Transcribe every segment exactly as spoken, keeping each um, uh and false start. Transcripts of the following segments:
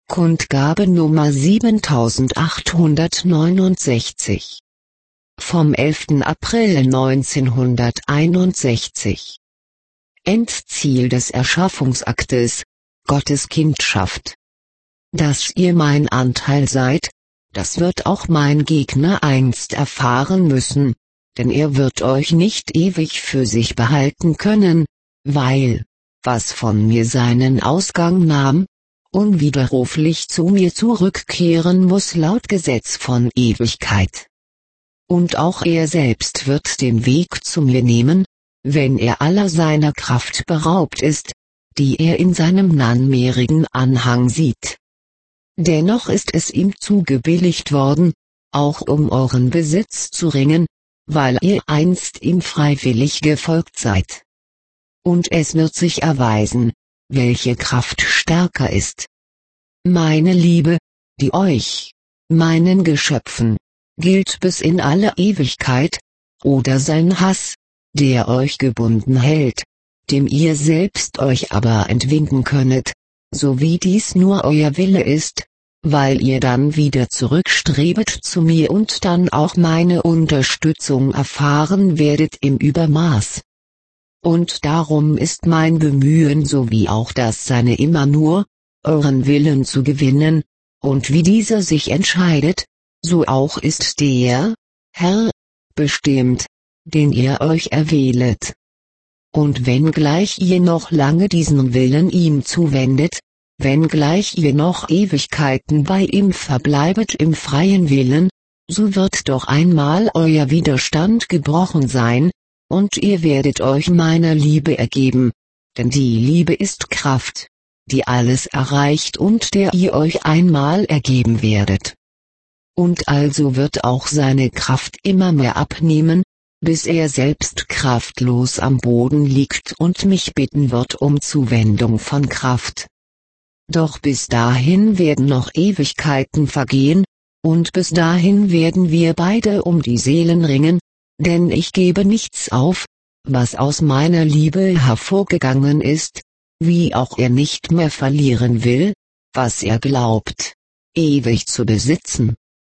Kundgabe Nummer siebentausendachthundertneunundsechzig. Vom elften April neunzehnhunderteinundsechzig. Endziel des Erschaffungsaktes, Gottes Kindschaft. Dass ihr mein Anteil seid, das wird auch mein Gegner einst erfahren müssen, denn er wird euch nicht ewig für sich behalten können, weil, was von mir seinen Ausgang nahm, unwiderruflich zu mir zurückkehren muss laut Gesetz von Ewigkeit. Und auch er selbst wird den Weg zu mir nehmen, wenn er aller seiner Kraft beraubt ist, die er in seinem nunmehrigen Anhang sieht. Dennoch ist es ihm zugebilligt worden, auch um euren Besitz zu ringen, weil ihr einst ihm freiwillig gefolgt seid. Und es wird sich erweisen, welche Kraft stärker ist. Meine Liebe, die euch, meinen Geschöpfen, gilt bis in alle Ewigkeit, oder sein Hass, der euch gebunden hält, dem ihr selbst euch aber entwinden könnet, so wie dies nur euer Wille ist, weil ihr dann wieder zurückstrebet zu mir und dann auch meine Unterstützung erfahren werdet im Übermaß. Und darum ist mein Bemühen sowie auch das seine immer nur, euren Willen zu gewinnen, und wie dieser sich entscheidet, so auch ist der, Herr, bestimmt, den ihr euch erwählet. Und wenngleich ihr noch lange diesen Willen ihm zuwendet, wenngleich ihr noch Ewigkeiten bei ihm verbleibet im freien Willen, so wird doch einmal euer Widerstand gebrochen sein, und ihr werdet euch meiner Liebe ergeben, denn die Liebe ist Kraft, die alles erreicht und der ihr euch einmal ergeben werdet. Und also wird auch seine Kraft immer mehr abnehmen, bis er selbst kraftlos am Boden liegt und mich bitten wird um Zuwendung von Kraft. Doch bis dahin werden noch Ewigkeiten vergehen, und bis dahin werden wir beide um die Seelen ringen, denn ich gebe nichts auf, was aus meiner Liebe hervorgegangen ist, wie auch er nicht mehr verlieren will, was er glaubt, ewig zu besitzen.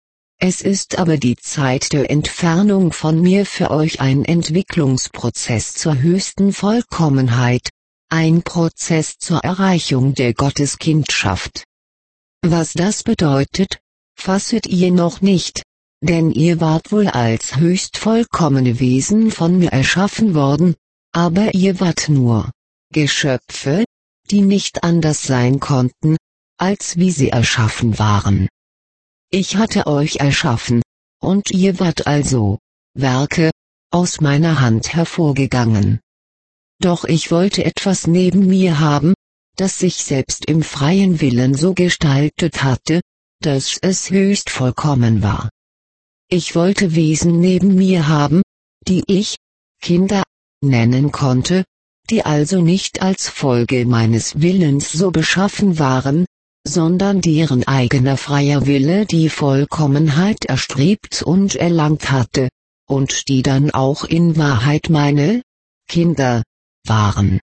Es ist aber die Zeit der Entfernung von mir für euch ein Entwicklungsprozess zur höchsten Vollkommenheit, ein Prozess zur Erreichung der Gotteskindschaft. Was das bedeutet, fasset ihr noch nicht, denn ihr wart wohl als höchst vollkommene Wesen von mir erschaffen worden, aber ihr wart nur Geschöpfe, die nicht anders sein konnten, als wie sie erschaffen waren. Ich hatte euch erschaffen, und ihr wart also Werke, aus meiner Hand hervorgegangen. Doch ich wollte etwas neben mir haben, das sich selbst im freien Willen so gestaltet hatte, dass es höchst vollkommen war. Ich wollte Wesen neben mir haben, die ich, Kinder, nennen konnte, die also nicht als Folge meines Willens so beschaffen waren, sondern deren eigener freier Wille die Vollkommenheit erstrebt und erlangt hatte, und die dann auch in Wahrheit meine Kinder waren.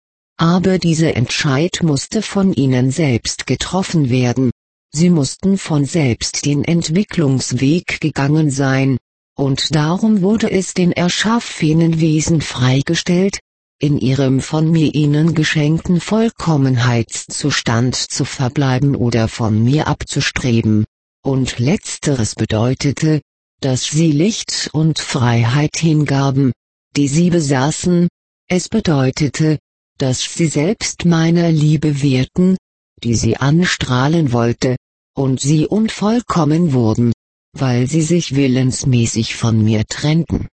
Aber dieser Entscheid musste von ihnen selbst getroffen werden, sie mussten von selbst den Entwicklungsweg gegangen sein, und darum wurde es den erschaffenen Wesen freigestellt, in ihrem von mir ihnen geschenkten Vollkommenheitszustand zu verbleiben oder von mir abzustreben, und letzteres bedeutete, dass sie Licht und Freiheit hingaben, die sie besaßen, es bedeutete, dass sie selbst meiner Liebe wehrten, die sie anstrahlen wollte, und sie unvollkommen wurden, weil sie sich willensmäßig von mir trennten.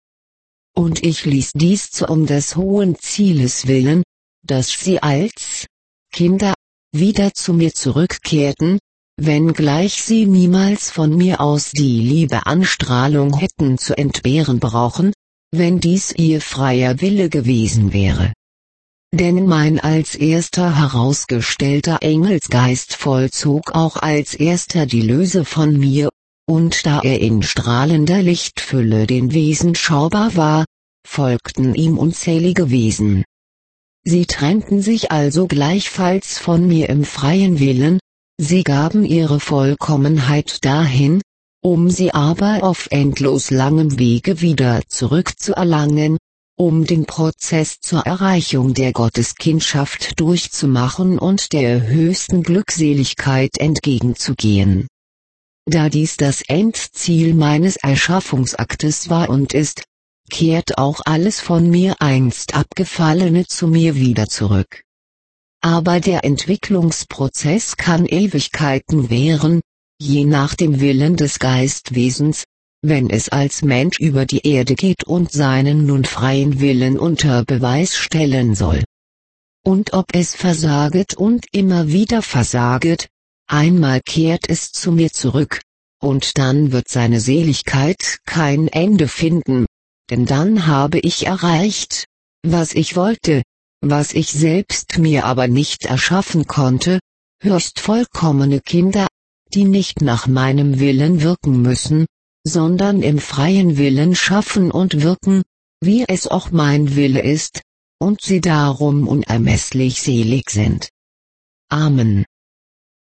Und ich ließ dies zu um des hohen Zieles willen, dass sie als Kinder wieder zu mir zurückkehrten, wenngleich sie niemals von mir aus die Liebeanstrahlung hätten zu entbehren brauchen, wenn dies ihr freier Wille gewesen wäre. Denn mein als erster herausgestellter Engelsgeist vollzog auch als erster die Löse von mir, und da er in strahlender Lichtfülle den Wesen schaubar war, folgten ihm unzählige Wesen. Sie trennten sich also gleichfalls von mir im freien Willen, Sie gaben ihre Vollkommenheit dahin, um sie aber auf endlos langem Wege wieder zurückzuerlangen, um den Prozess zur Erreichung der Gotteskindschaft durchzumachen und der höchsten Glückseligkeit entgegenzugehen. Da dies das Endziel meines Erschaffungsaktes war und ist, kehrt auch alles von mir einst Abgefallene zu mir wieder zurück. Aber der Entwicklungsprozess kann Ewigkeiten währen, je nach dem Willen des Geistwesens, wenn es als Mensch über die Erde geht und seinen nun freien Willen unter Beweis stellen soll. Und ob es versaget und immer wieder versaget, einmal kehrt es zu mir zurück, und dann wird seine Seligkeit kein Ende finden, denn dann habe ich erreicht, was ich wollte, was ich selbst mir aber nicht erschaffen konnte, höchst vollkommene Kinder, die nicht nach meinem Willen wirken müssen, sondern im freien Willen schaffen und wirken, wie es auch mein Wille ist, und sie darum unermesslich selig sind. Amen.